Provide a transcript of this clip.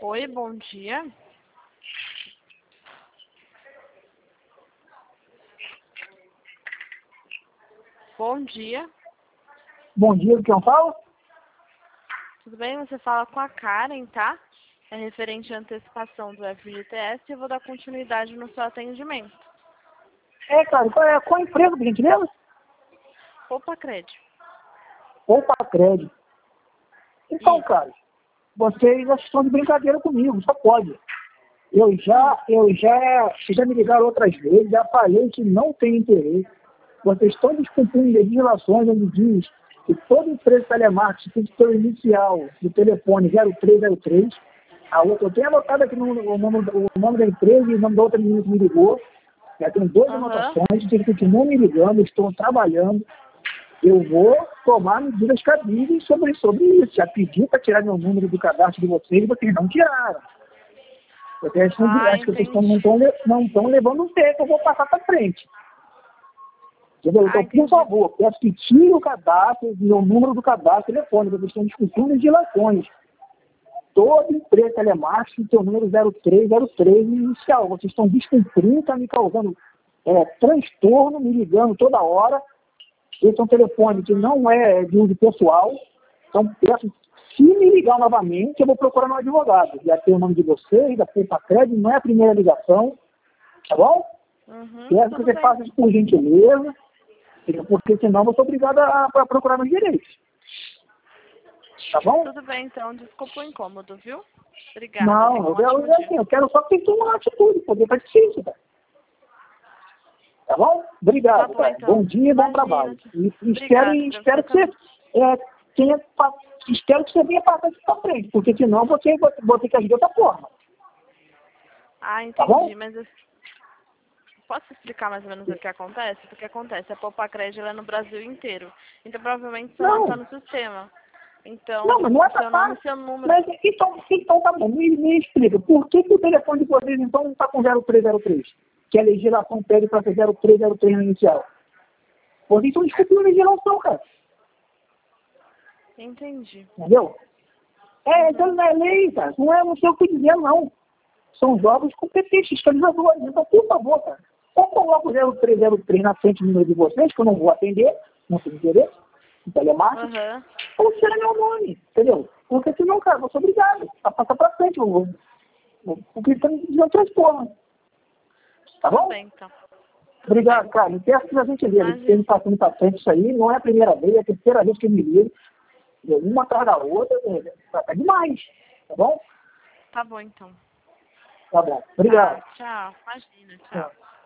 Oi, bom dia. Bom dia. Bom dia, quem fala? Tudo bem? Você fala com a Karen, tá? É referente à antecipação do FGTS e eu vou dar continuidade no seu atendimento. Cara, qual é a empresa, por gentileza? Opa, Crédito. Opa, Crédito. Então, Isso. cara, vocês estão de brincadeira comigo, só pode. Vocês já me ligaram outras vezes, já falei que não tem interesse. Vocês estão descumprindo legislações onde diz que toda empresa de telemarketing tem que ter o inicial do telefone 0303. A outra, eu tenho anotado aqui o nome da empresa e o nome da outra menina que me ligou. Já tenho duas anotações, tem que continuar me ligando, estou trabalhando. Eu vou tomar medidas cabíveis sobre isso. Já pedi para tirar meu número do cadastro de vocês e vocês não tiraram. Vocês acho que vocês não estão levando o tempo, eu vou passar para frente. Entendeu? Então, por favor, peço que tire o cadastro, meu número do cadastro telefônico, vocês estão discutindo legislações. Toda empresa telemarketing tem o número 0303 inicial. Vocês estão descumprindo, está me causando transtorno, me ligando toda hora. Esse é um telefone que não é de uso pessoal. Então, peço, se me ligar novamente, eu vou procurar um advogado. Já tem o nome de vocês, da Opa Crédito, não é a primeira ligação. Tá bom? Peço que você faça isso por gentileza, porque senão eu vou ser obrigado a procurar meus direitos. Tá bom? Tudo bem, então. Desculpa o incômodo, viu? Obrigada. Não, eu quero só que você tenha uma atitude, porque tá difícil, cara. Tá bom? Obrigado, tá bom, então. Bom dia e bom trabalho. E espero que você espero que você venha passar isso pra frente, porque senão você vai ter que agir de outra forma. Entendi, tá bom? mas posso explicar mais ou menos o que acontece? O que acontece? A Poupa Crédito é no Brasil inteiro. Então, provavelmente, você não está no sistema. Então, não, mas não é seu nome e seu número. Mas então tá bom, me explica. Por que o telefone de vocês, então, não está com 0303? Que a legislação pede para ser 0303 no inicial. Vocês estão discutindo a legislação, cara. Entendi. Entendeu? Então não é lei, cara. Não sei o que dizer, não. São jogos competentes, fiscalizadores. Então, por favor, cara, ou coloca o 0303 na frente do número de vocês, que eu não vou atender, não tenho interesse, em telemarketing, ou tira meu nome, entendeu? Porque senão, cara, eu vou ser obrigado a passar pra frente, porque está me dizendo transtorno. Tá bom? Bem, então. Obrigado, cara. Me peço que a gente vê, ele tem passando pra frente isso aí, não é a primeira vez, é a terceira vez que eu me ligo, uma atrás da outra, tá demais, tá bom? Tá bom, então. Tá bom. Obrigado. Tchau. Imagina, tchau.